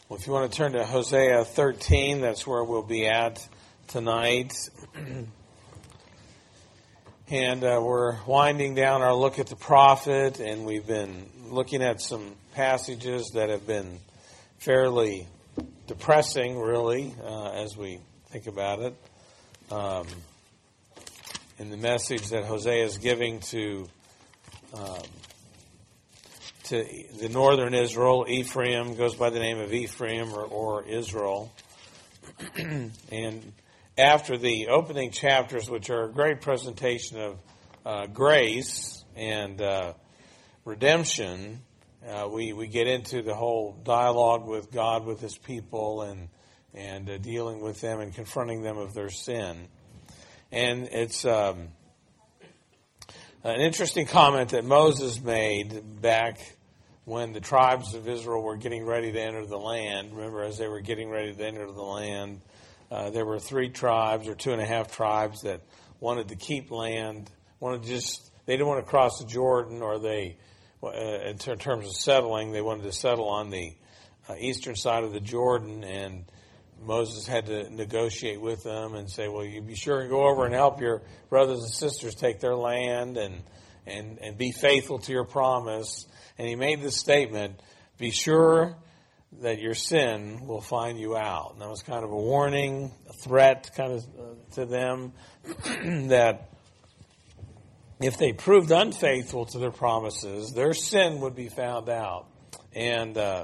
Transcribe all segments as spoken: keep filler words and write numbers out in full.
Well, if you want to turn to Hosea thirteen, that's where we'll be at tonight. And uh, we're winding down our look at the prophet, and we've been looking at some passages that have been fairly depressing, really, uh, as we think about it. Um, in the message that Hosea is giving to um, to the northern Israel, Ephraim goes by the name of Ephraim or, or Israel. And after the opening chapters, which are a great presentation of uh, grace and uh, redemption, uh, we, we get into the whole dialogue with God, with His people, and and uh, dealing with them and confronting them of their sin. And it's um, an interesting comment that Moses made back when the tribes of Israel were getting ready to enter the land. Remember, as they were getting ready to enter the land, uh, there were three tribes or two and a half tribes that wanted to keep land, wanted to just, they didn't want to cross the Jordan, or they, uh, in terms of settling, they wanted to settle on the uh, eastern side of the Jordan, and Moses had to negotiate with them and say, well, you be sure and go over and help your brothers and sisters take their land and, and, and be faithful to your promise. And he made this statement, be sure that your sin will find you out. And that was kind of a warning, a threat kind of uh, to them that if they proved unfaithful to their promises, their sin would be found out. And uh,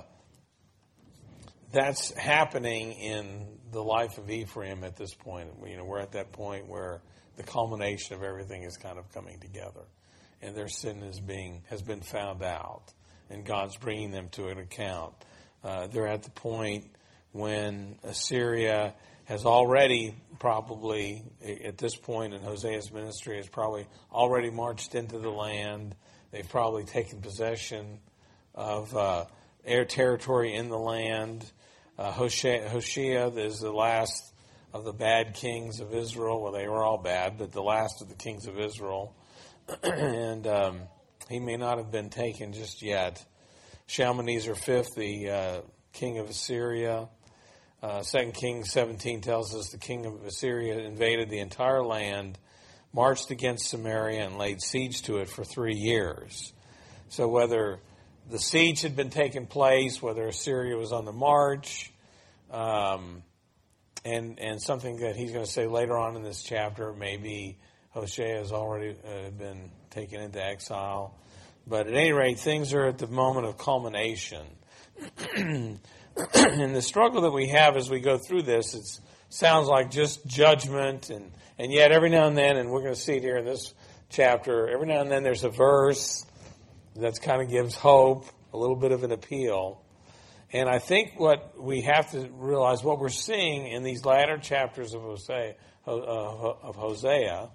that's happening in the life of Ephraim at this point. You know, we're at that point where the culmination of everything is kind of coming together. And their sin is being has been found out, and God's bringing them to an account. Uh, they're at the point when Assyria has already probably, at this point in Hosea's ministry, has probably already marched into the land. They've probably taken possession of uh, air territory in the land. Uh, Hoshea, Hoshea is the last of the bad kings of Israel. Well, they were all bad, but the last of the kings of Israel. and um, he may not have been taken just yet. Shalmaneser the fifth, the uh, king of Assyria. Uh, Second Kings seventeen tells us the king of Assyria invaded the entire land, marched against Samaria, and laid siege to it for three years. So whether the siege had been taking place, whether Assyria was on the march, um, and and something that he's going to say later on in this chapter, maybe Hosea has already uh, been taken into exile. But at any rate, things are at the moment of culmination. And the struggle that we have as we go through this, it sounds like just judgment. And, and yet every now and then, and we're going to see it here in this chapter, every now and then there's a verse that kind of gives hope, a little bit of an appeal. And I think what we have to realize, what we're seeing in these latter chapters of Hosea, of Hosea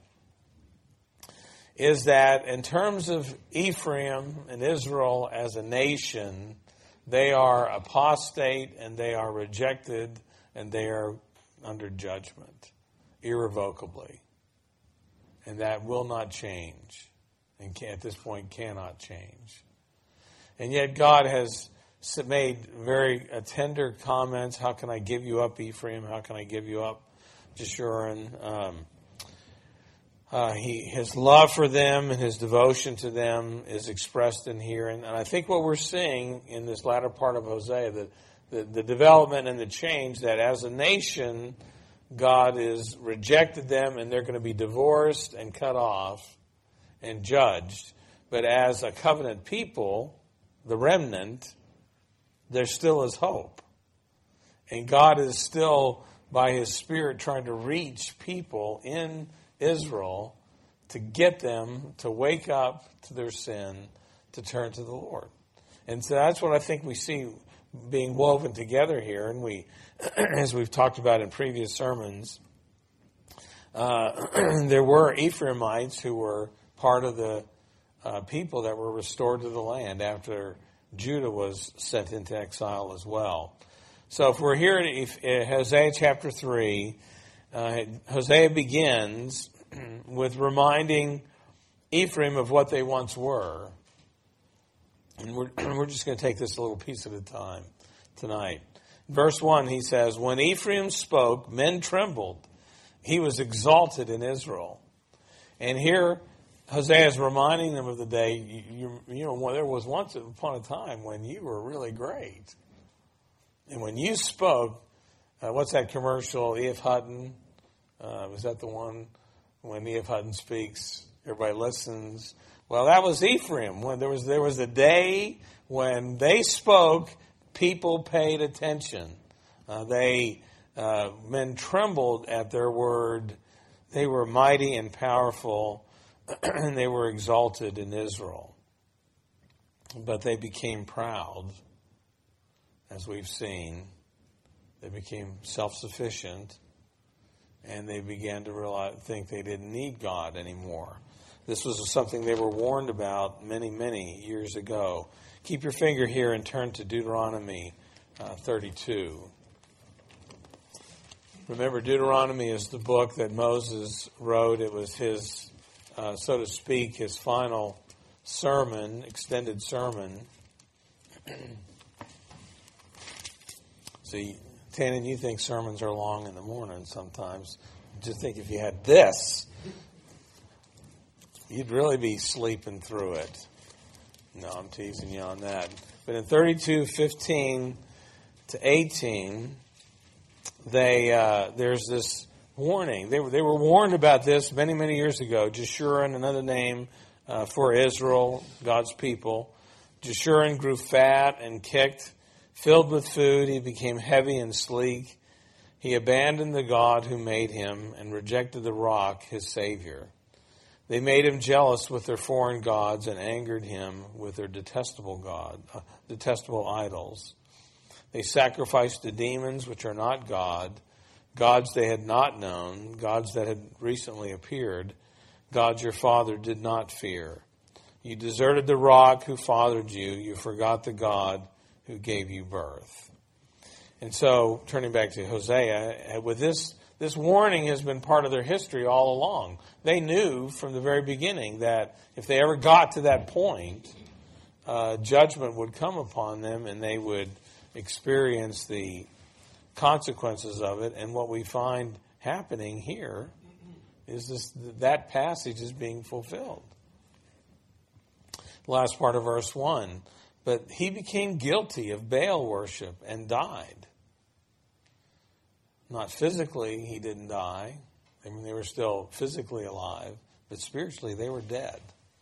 is that in terms of Ephraim and Israel as a nation, they are apostate and they are rejected and they are under judgment irrevocably. And that will not change, and can, at this point cannot change. And yet God has made very uh, tender comments. How can I give you up, Ephraim? How can I give you up, Jeshurun? Um, uh, he, his love for them and his devotion to them is expressed in here. And, and I think what we're seeing in this latter part of Hosea, the, the, the development and the change, that as a nation, God has rejected them and they're going to be divorced and cut off and judged. But as a covenant people, the remnant, there still is hope. And God is still, by His Spirit, trying to reach people in Israel to get them to wake up to their sin, to turn to the Lord. And so that's what I think we see being woven together here. And we, as we've talked about in previous sermons, uh, there were Ephraimites who were part of the uh, people that were restored to the land after Judah was sent into exile as well. So if we're here at Hosea chapter three, uh, Hosea begins with reminding Ephraim of what they once were. And we're, we're just going to take this a little piece at a time tonight. Verse one, he says, when Ephraim spoke, men trembled. He was exalted in Israel. And here, Hosea is reminding them of the day, you, you, you know, there was once upon a time when you were really great. And when you spoke, uh, what's that commercial, E F. Hutton? Uh, was that the one when E F. Hutton speaks, everybody listens? Well, that was Ephraim. When there was there was a day when they spoke, people paid attention. Uh, they uh, men trembled at their word. They were mighty and powerful, and they were exalted in Israel. But they became proud, as we've seen. They became self-sufficient, and they began to realize, think they didn't need God anymore. This was something they were warned about many, many years ago. Keep your finger here and turn to Deuteronomy uh, thirty-two. Remember, Deuteronomy is the book that Moses wrote. It was his, uh, so to speak, his final sermon, extended sermon. See, Tannen, you think sermons are long in the morning sometimes. Just think if you had this, you'd really be sleeping through it. No, I'm teasing you on that. But in thirty-two fifteen to eighteen, they uh, there's this warning. They were they were warned about this many many years ago. Jeshurun, another name uh, for Israel, God's people. Jeshurun grew fat and kicked, filled with food. He became heavy and sleek. He abandoned the God who made him and rejected the rock, his Savior. They made him jealous with their foreign gods and angered him with their detestable God, uh, detestable idols. They sacrificed to demons which are not God, gods they had not known, gods that had recently appeared, gods your father did not fear. You deserted the rock who fathered you. You forgot the God who gave you birth. And so, turning back to Hosea, with this This warning has been part of their history all along. They knew from the very beginning that if they ever got to that point, uh, judgment would come upon them and they would experience the consequences of it. And what we find happening here is this, that passage is being fulfilled. Last part of verse one. But he became guilty of Baal worship and died. Not physically, he didn't die. I mean, they were still physically alive, but spiritually, they were dead.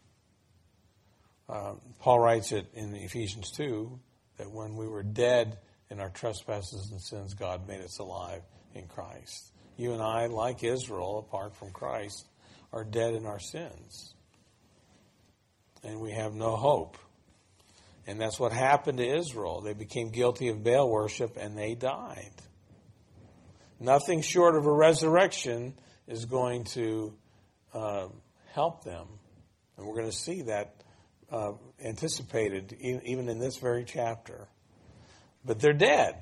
Uh, Paul writes it in Ephesians two, that when we were dead in our trespasses and sins, God made us alive in Christ. You and I, like Israel, apart from Christ, are dead in our sins. And we have no hope. And that's what happened to Israel. They became guilty of Baal worship, and they died. Nothing short of a resurrection is going to uh, help them. And we're going to see that uh, anticipated e- even in this very chapter. But they're dead.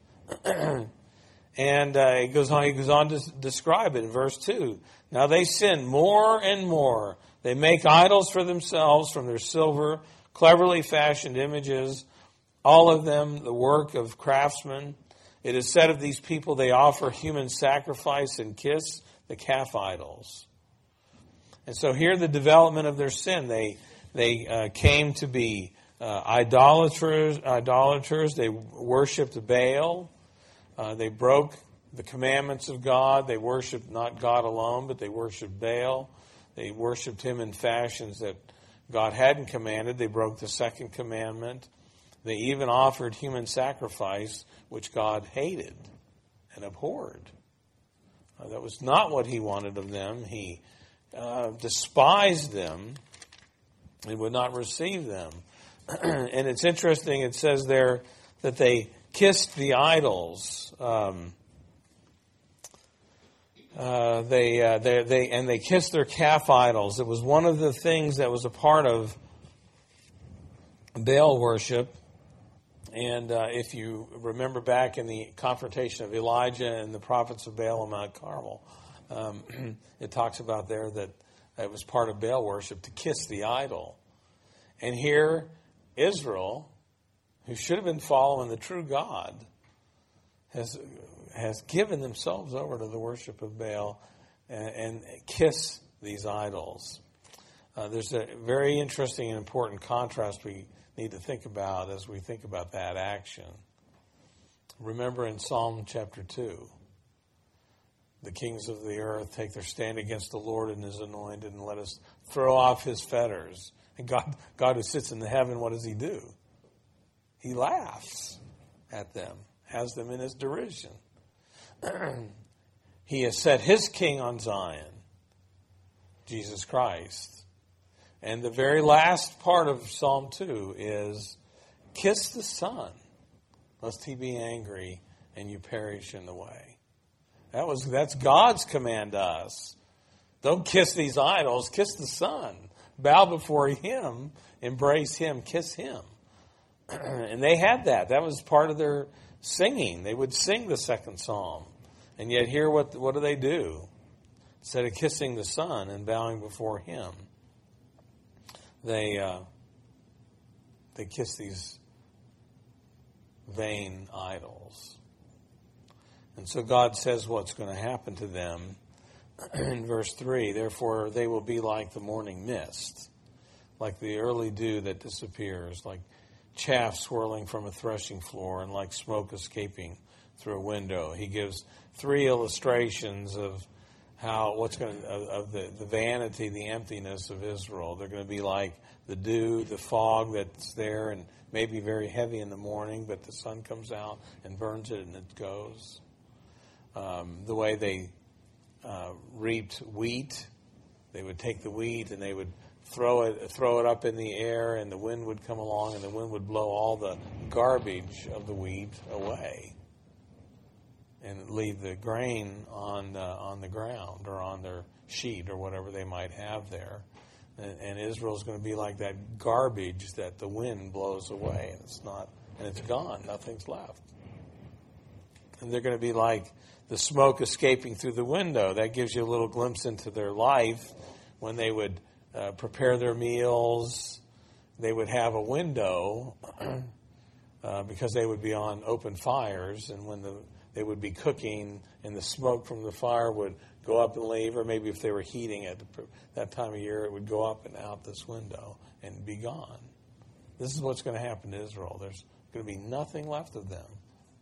And uh, he goes on, he goes on to describe it in verse two. Now they sin more and more. They make idols for themselves from their silver, cleverly fashioned images, all of them the work of craftsmen. It is said of these people, they offer human sacrifice and kiss the calf idols. And so here the development of their sin. They they uh, came to be uh, idolaters. Idolaters. They worshipped Baal. Uh, they broke the commandments of God. They worshipped not God alone, but they worshipped Baal. They worshipped him in fashions that God hadn't commanded. They broke the second commandment. They even offered human sacrifice, which God hated and abhorred. Uh, that was not what he wanted of them. He uh, despised them and would not receive them. And it's interesting, it says there that they kissed the idols. Um, uh, they, uh, they, they, and they kissed their calf idols. It was one of the things that was a part of Baal worship. And uh, if you remember back in the confrontation of Elijah and the prophets of Baal on Mount Carmel, um, it talks about there that it was part of Baal worship to kiss the idol. And here, Israel, who should have been following the true God, has has given themselves over to the worship of Baal and, and kiss these idols. Uh, there's a very interesting and important contrast we need to think about as we think about that action. Remember in Psalm chapter two, the kings of the earth take their stand against the Lord and his anointed, and let us throw off his fetters. And God, God who sits in the heaven, what does he do? He laughs at them, has them in his derision. He has set his king on Zion, Jesus Christ. And the very last part of Psalm two is, kiss the Son, lest he be angry and you perish in the way. That was that's God's command to us. Don't kiss these idols, kiss the Son. Bow before him, embrace him, kiss him. And they had that. That was part of their singing. They would sing the second psalm. And yet here, what, what do they do? Instead of kissing the Son and bowing before him, they uh, they kiss these vain idols. And so God says what's going to happen to them in verse three. Therefore, they will be like the morning mist, like the early dew that disappears, like chaff swirling from a threshing floor, and like smoke escaping through a window. He gives three illustrations of how what's going to, of, of the, the vanity, the emptiness of Israel. They're going to be like the dew, the fog that's there, and maybe very heavy in the morning, but the sun comes out and burns it and it goes. Um, the way they uh, reaped wheat, they would take the wheat and they would throw it throw it up in the air, and the wind would come along, and the wind would blow all the garbage of the wheat away, and leave the grain on uh, on the ground or on their sheet or whatever they might have there. And, and Israel's going to be like that garbage that the wind blows away, and it's not, and it's gone. Nothing's left. And they're going to be like the smoke escaping through the window. That gives you a little glimpse into their life when they would uh, prepare their meals. They would have a window uh, because they would be on open fires, and when the they would be cooking, and the smoke from the fire would go up and leave, or maybe if they were heating at that time of year, it would go up and out this window and be gone. This is what's going to happen to Israel. There's going to be nothing left of them.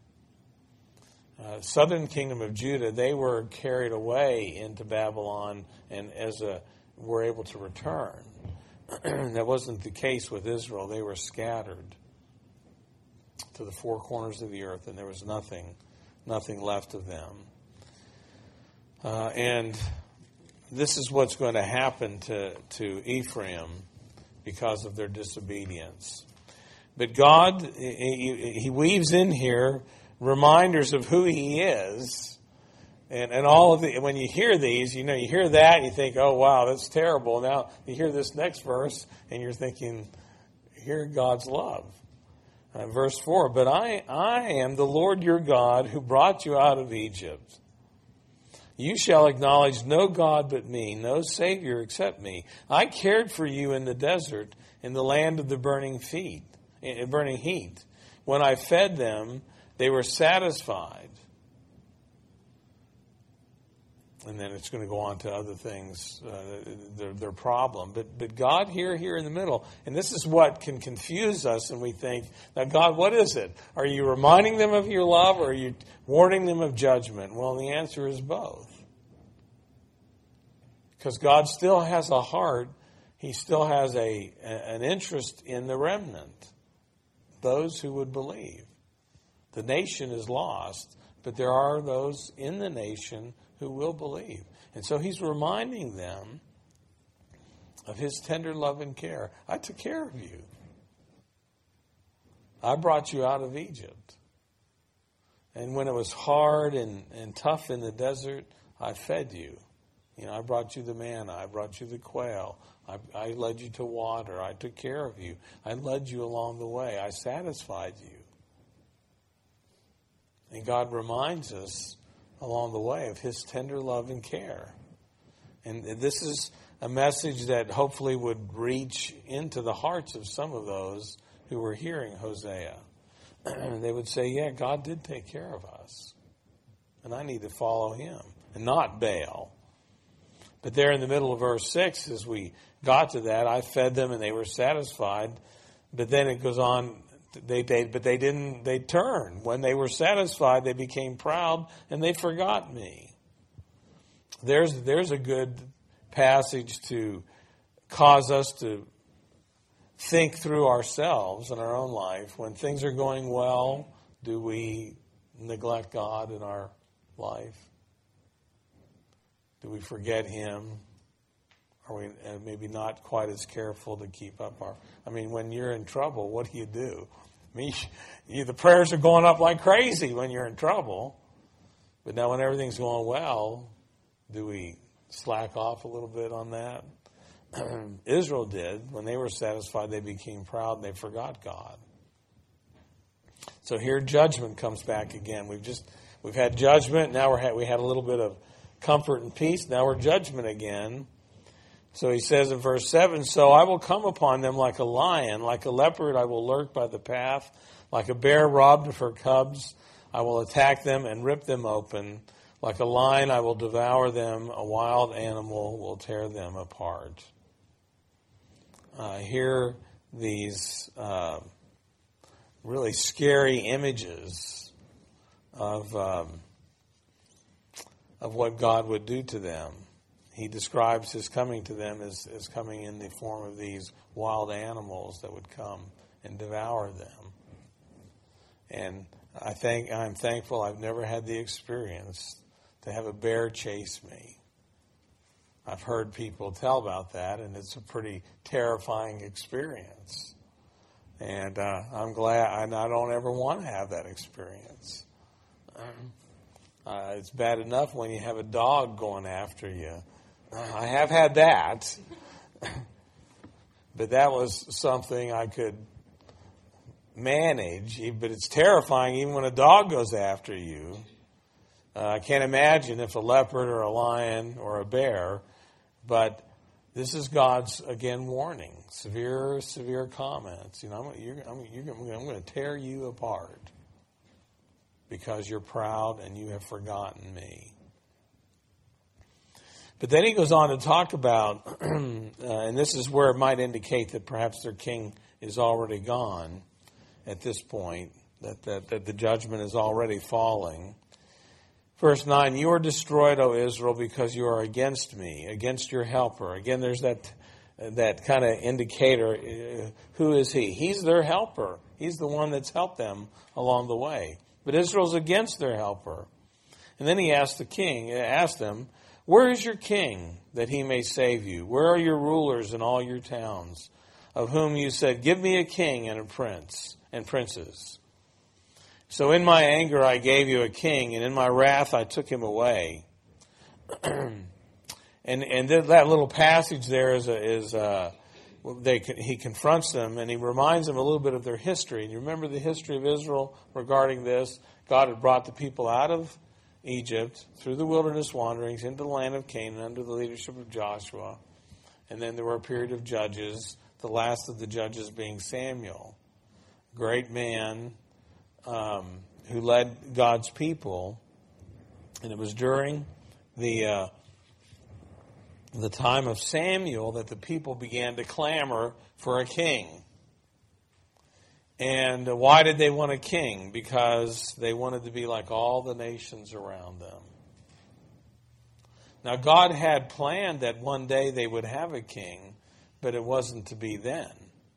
Uh, southern kingdom of Judah, they were carried away into Babylon and as a were able to return. That wasn't the case with Israel. They were scattered to the four corners of the earth, and there was nothing Nothing left of them. Uh, and this is what's going to happen to, to Ephraim because of their disobedience. But God, he, he weaves in here reminders of who he is. And, and all of the, when you hear these, you know, you hear that and you think, oh, wow, that's terrible. Now you hear this next verse and you're thinking, hear God's love. Uh, verse four, but I, I am the Lord your God who brought you out of Egypt. You shall acknowledge no God but me, no Savior except me. I cared for you in the desert, in the land of the burning feet, in burning heat. When I fed them, they were satisfied. And then it's going to go on to other things, uh, their, their problem. But but God here, here in the middle, and this is what can confuse us, and we think, now God, what is it? Are you reminding them of your love, or are you warning them of judgment? Well, the answer is both. Because God still has a heart, he still has a an interest in the remnant, those who would believe. The nation is lost, but there are those in the nation who will believe. And so he's reminding them of his tender love and care. I took care of you. I brought you out of Egypt. And when it was hard and, and tough in the desert, I fed you. You know, I brought you the manna. I brought you the quail. I, I led you to water. I took care of you. I led you along the way. I satisfied you. And God reminds us along the way of his tender love and care. And this is a message that hopefully would reach into the hearts of some of those who were hearing Hosea. they would say, yeah, God did take care of us. And I need to follow him and not Baal. But there in the middle of verse six, as we got to that, I fed them and they were satisfied. But then it goes on, they, they but they didn't, they turned. When they were satisfied, they became proud and they forgot me. There's, there's a good passage to cause us to think through ourselves in our own life. When things are going well, do we neglect God in our life? Do we forget him? Are we maybe not quite as careful to keep up our... I mean, when you're in trouble, what do you do? I mean, you, the prayers are going up like crazy when you're in trouble. But now when everything's going well, do we slack off a little bit on that? Israel did. When they were satisfied, they became proud and they forgot God. So here judgment comes back again. We've just we've had judgment. Now we're we had a little bit of comfort and peace. Now we're judgment again. So he says in verse seven, so I will come upon them like a lion, like a leopard I will lurk by the path, like a bear robbed of her cubs. I will attack them and rip them open. Like a lion I will devour them. A wild animal will tear them apart. Uh, here these uh, really scary images of um, of what God would do to them. He describes his coming to them as, as coming in the form of these wild animals that would come and devour them. And I think I'm thankful I've never had the experience to have a bear chase me. I've heard people tell about that, and it's a pretty terrifying experience. And uh, I'm glad, and I don't ever want to have that experience. Um, uh, it's bad enough when you have a dog going after you. I have had that, but that was something I could manage. But it's terrifying even when a dog goes after you. Uh, I can't imagine if a leopard or a lion or a bear. But this is God's, again, warning. Severe, severe comments. You know, I'm, you're, I'm, you're, I'm going to tear you apart because you're proud and you have forgotten me. But then he goes on to talk about, uh, and this is where it might indicate that perhaps their king is already gone at this point, that, that, that the judgment is already falling. Verse nine, you are destroyed, O Israel, because you are against me, against your helper. Again, there's that that kind of indicator. Uh, who is he? He's their helper. He's the one that's helped them along the way. But Israel's against their helper. And then he asked the king, asked them, where is your king that he may save you? Where are your rulers in all your towns, of whom you said, give me a king and a prince and princes? So in my anger I gave you a king, and in my wrath I took him away. and and th- that little passage there is a, is a, they he confronts them, and he reminds them a little bit of their history. And you remember the history of Israel regarding this? God had brought the people out of Egypt through the wilderness wanderings into the land of Canaan under the leadership of Joshua, and then there were a period of judges. The last of the judges being Samuel, great man. Um, who led God's people, and it was during the uh, the time of Samuel that the people began to clamor for a king. And uh, why did they want a king? Because they wanted to be like all the nations around them. Now God had planned that one day they would have a king, but it wasn't to be then.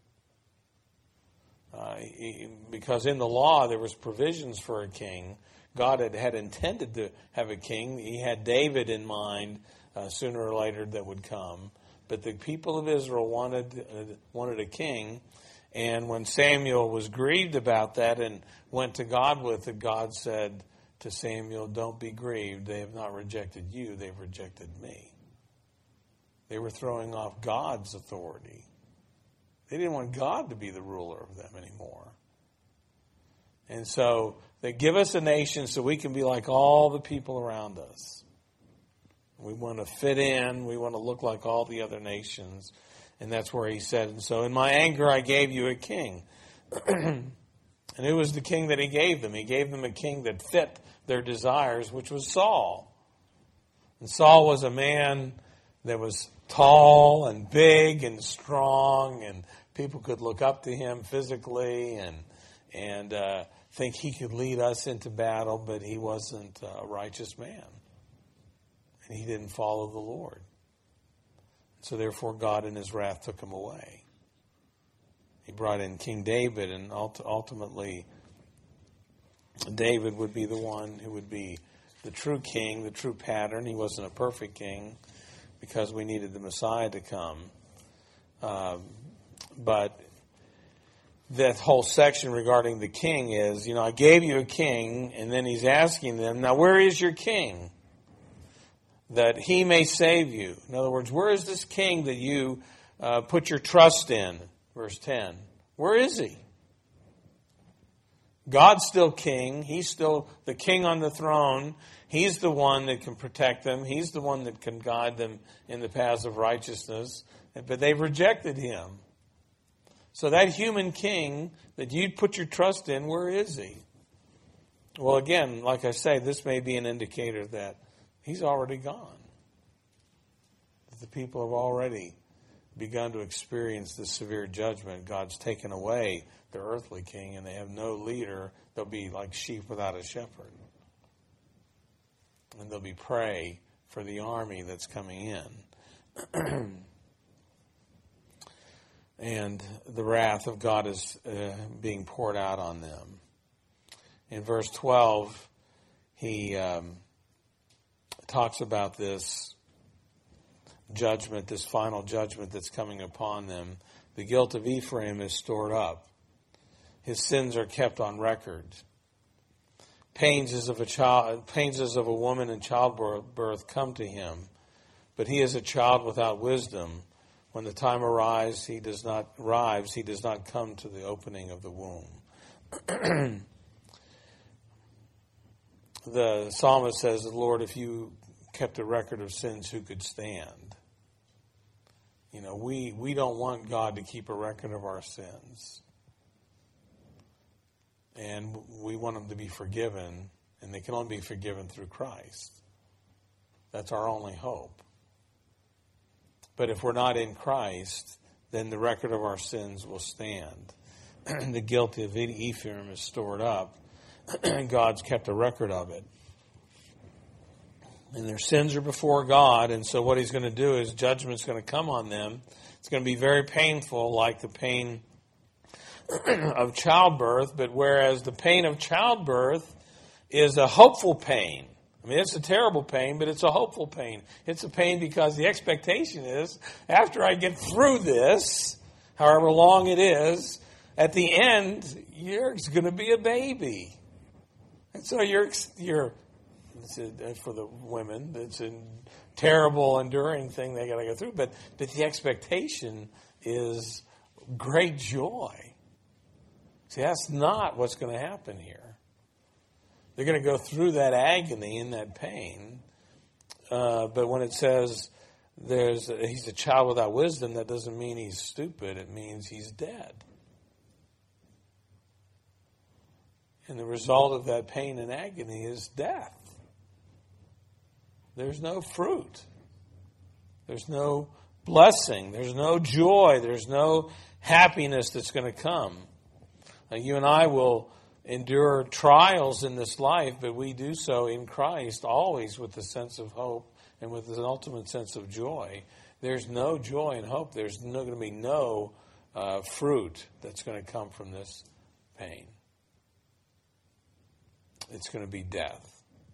Uh, he, because in the law there was provisions for a king. God had, had intended to have a king. He had David in mind uh, sooner or later that would come. But the people of Israel wanted uh, wanted a king. And when Samuel was grieved about that and went to God with it, God said to Samuel, don't be grieved. They have not rejected you. They've rejected me. They were throwing off God's authority. They didn't want God to be the ruler of them anymore. And so they give us a nation so we can be like all the people around us. We want to fit in. We want to look like all the other nations. And that's where he said, and so in my anger I gave you a king. And who was the king that he gave them? He gave them a king that fit their desires, which was Saul. And Saul was a man that was tall and big and strong, and people could look up to him physically and and uh, think he could lead us into battle, but he wasn't a righteous man. And he didn't follow the Lord. So therefore God in his wrath took him away. He brought in King David, and ultimately David would be the one who would be the true king, the true pattern. He wasn't a perfect king because we needed the Messiah to come. Um, but that whole section regarding the king is, you know, I gave you a king, and then he's asking them, now where is your king? That he may save you. In other words, where is this king that you uh, put your trust in? Verse ten. Where is he? God's still king. He's still the king on the throne. He's the one that can protect them. He's the one that can guide them in the paths of righteousness. But they've rejected him. So that human king that you'd put your trust in, where is he? Well, again, like I say, this may be an indicator that he's already gone. That the people have already begun to experience this severe judgment. God's taken away their earthly king, and they have no leader. They'll be like sheep without a shepherd. And they'll be prey for the army that's coming in. And the wrath of God is uh, being poured out on them. In verse twelve, he um, talks about this judgment, this final judgment that's coming upon them. The guilt of Ephraim is stored up. His sins are kept on record. Pains as of a child, pains as of a woman in childbirth come to him, but he is a child without wisdom. When the time arrives, he does not arrives. He does not come to the opening of the womb. The psalmist says, "Lord, if you kept a record of sins, who could stand?" You know, we we don't want God to keep a record of our sins, and we want them to be forgiven, and they can only be forgiven through Christ. That's our only hope. But if we're not in Christ, then the record of our sins will stand. The guilt of Ephraim is stored up. God's kept a record of it. And their sins are before God, and so what he's going to do is judgment's going to come on them. It's going to be very painful, like the pain of childbirth, but whereas the pain of childbirth is a hopeful pain. I mean, it's a terrible pain, but it's a hopeful pain. It's a pain because the expectation is, after I get through this, however long it is, at the end, you're going to be a baby. And so you're, you're for the women, it's a terrible, enduring thing they got to go through, but, but the expectation is great joy. See, that's not what's going to happen here. They're going to go through that agony and that pain. Uh, but when it says there's a, he's a child without wisdom, that doesn't mean he's stupid. It means he's dead. And the result of that pain and agony is death. There's no fruit. There's no blessing. There's no joy. There's no happiness that's going to come. Now, you and I will endure trials in this life, but we do so in Christ always with a sense of hope and with an ultimate sense of joy. There's no joy and hope. There's no, going to be no uh, fruit that's going to come from this pain. It's going to be death.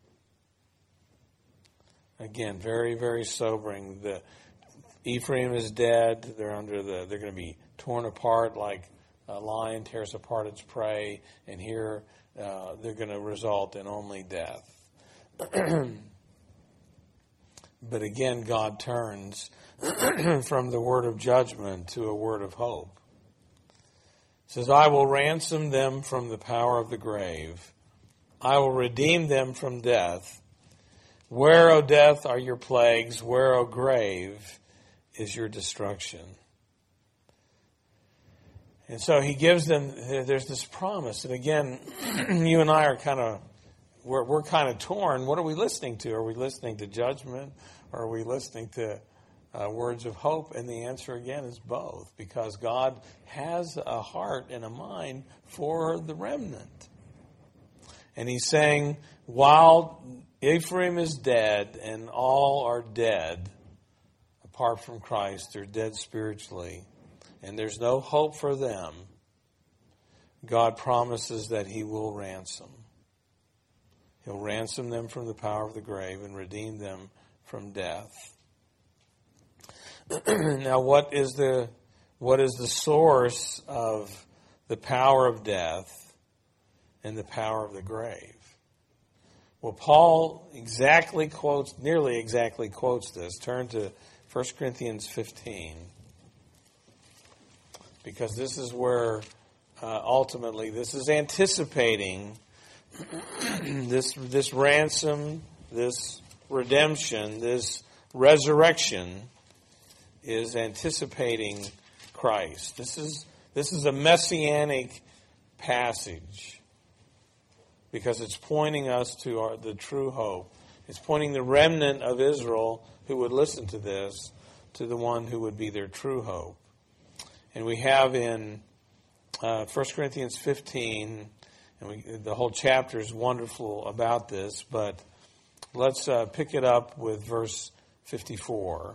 Again, very, very sobering. The Ephraim is dead. They're under the. They're going to be torn apart like a lion tears apart its prey, and here uh, they're going to result in only death. But again, God turns from the word of judgment to a word of hope. It says, "I will ransom them from the power of the grave. I will redeem them from death. Where, O death, are your plagues? Where, O grave, is your destruction?" And so he gives them, there's this promise. And again, you and I are kind of, we're, we're kind of torn. What are we listening to? Are we listening to judgment? Or are we listening to uh, words of hope? And the answer again is both. Because God has a heart and a mind for the remnant. And he's saying, while Ephraim is dead and all are dead, apart from Christ, they're dead spiritually, and there's no hope for them, God promises that he will ransom. He'll ransom them from the power of the grave and redeem them from death. Now, what is the what is the source of the power of death and the power of the grave? Well, Paul exactly quotes, nearly exactly quotes this. Turn to First Corinthians fifteen. Because this is where, uh, ultimately, this is anticipating this this ransom, this redemption, this resurrection is anticipating Christ. This is this is a messianic passage because it's pointing us to our, the true hope. It's pointing the remnant of Israel who would listen to this to the one who would be their true hope. And we have in uh, First Corinthians fifteen, and we, the whole chapter is wonderful about this, but let's uh, pick it up with verse fifty-four.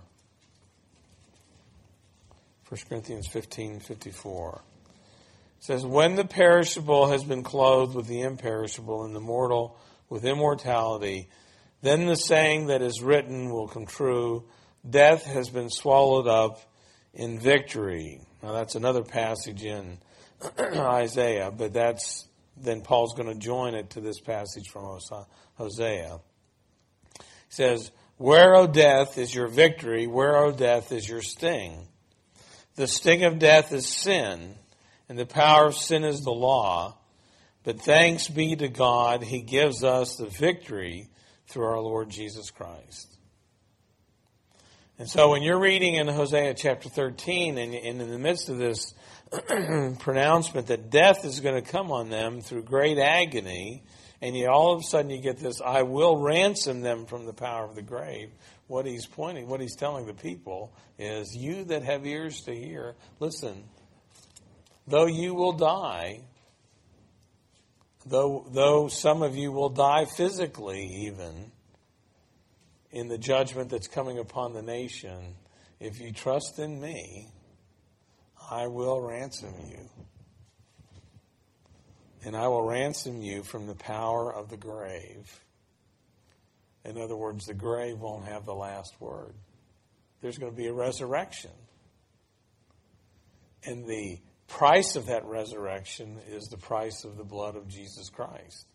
First Corinthians fifteen, fifty-four. It says, when the perishable has been clothed with the imperishable and the mortal with immortality, then the saying that is written will come true, death has been swallowed up in victory. Now that's another passage in Isaiah, but that's then Paul's going to join it to this passage from Hosea. He says, where, O death, is your victory? Where, O death, is your sting? The sting of death is sin, and the power of sin is the law. But thanks be to God, he gives us the victory through our Lord Jesus Christ. And so when you're reading in Hosea chapter thirteen, and in the midst of this pronouncement that death is going to come on them through great agony, and yet all of a sudden you get this, I will ransom them from the power of the grave. What he's pointing, what he's telling the people is, you that have ears to hear, listen, though you will die, though, though some of you will die physically even, in the judgment that's coming upon the nation, if you trust in me, I will ransom you. And I will ransom you from the power of the grave. In other words, the grave won't have the last word. There's going to be a resurrection. And the price of that resurrection is the price of the blood of Jesus Christ.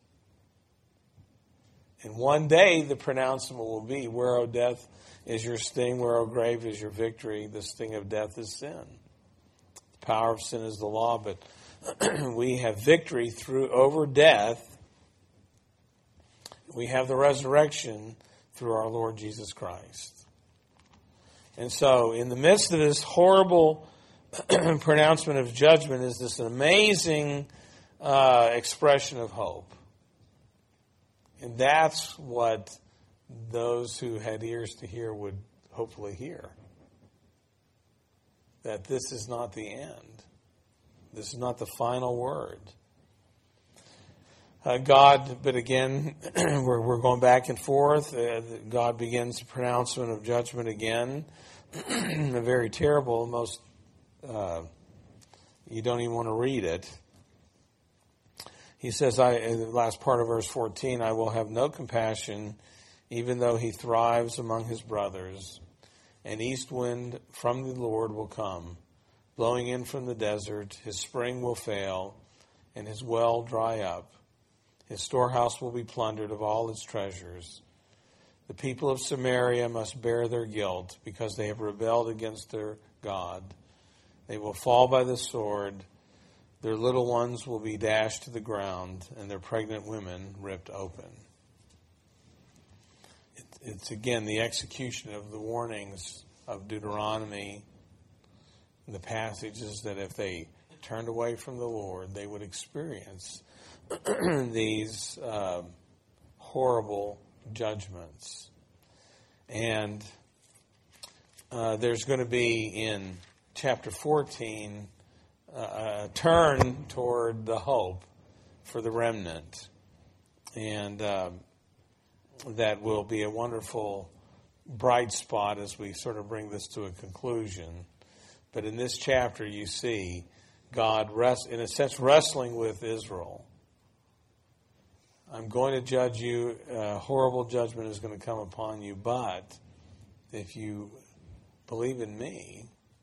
And one day the pronouncement will be, where, O death, is your sting, where, O grave, is your victory. The sting of death is sin. The power of sin is the law, but we have victory through over death. We have the resurrection through our Lord Jesus Christ. And so, in the midst of this horrible pronouncement of judgment is this amazing uh, expression of hope. And that's what those who had ears to hear would hopefully hear. That this is not the end. This is not the final word. Uh, God, but again, we're, we're going back and forth. Uh, God begins the pronouncement of judgment again. A very terrible, most, uh, you don't even want to read it. He says, I, in the last part of verse fourteen, I will have no compassion, even though he thrives among his brothers. An east wind from the Lord will come, blowing in from the desert. His spring will fail, and his well dry up. His storehouse will be plundered of all its treasures. The people of Samaria must bear their guilt, because they have rebelled against their God. They will fall by the sword. Their little ones will be dashed to the ground, and their pregnant women ripped open. It, it's again the execution of the warnings of Deuteronomy, the passages that if they turned away from the Lord, they would experience these uh, horrible judgments. And uh, there's going to be in chapter fourteen uh, a turn toward the hope for the remnant. And um, that will be a wonderful bright spot as we sort of bring this to a conclusion. But in this chapter, you see God, rest, in a sense, wrestling with Israel. I'm going to judge you. Uh, horrible judgment is going to come upon you. But if you believe in me,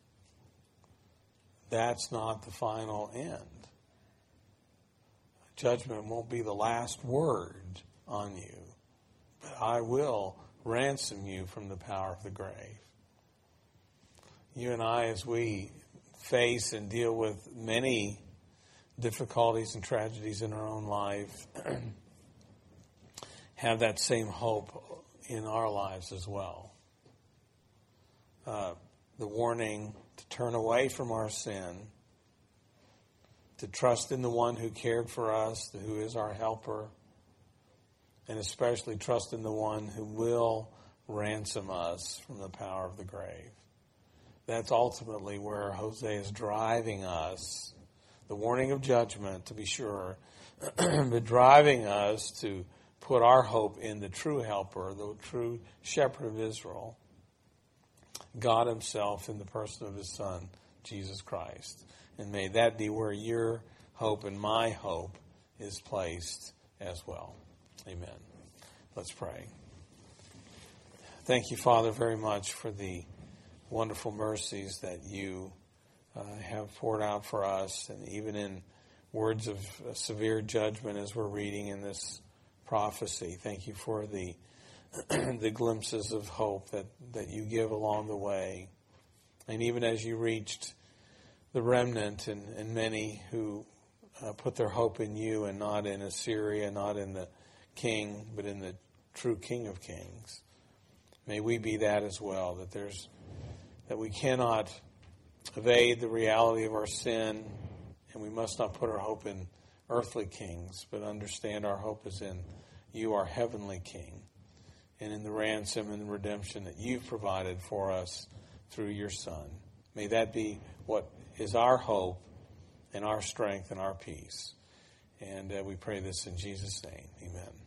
that's not the final end. Judgment won't be the last word on you. But I will ransom you from the power of the grave. You and I, as we face and deal with many difficulties and tragedies in our own life, have that same hope in our lives as well. Uh, the warning to turn away from our sin, to trust in the one who cared for us, who is our helper, and especially trust in the one who will ransom us from the power of the grave. That's ultimately where Hosea is driving us. The warning of judgment, to be sure, but driving us to put our hope in the true helper, the true shepherd of Israel, God himself in the person of his Son, Jesus Christ. And may that be where your hope and my hope is placed as well. Amen. Let's pray. Thank you, Father, very much for the wonderful mercies that you uh, have poured out for us, and even in words of uh, severe judgment as we're reading in this prophecy. Thank you for the the glimpses of hope that, that you give along the way. And even as you reached the remnant and, and many who uh, put their hope in you and not in Assyria, not in the king, but in the true King of Kings. May we be that as well, that there's that we cannot evade the reality of our sin, and we must not put our hope in earthly kings, but understand our hope is in you, our heavenly King, and in the ransom and the redemption that you've provided for us through your Son. May that be what is our hope and our strength and our peace. And uh, we pray this in Jesus' name. Amen.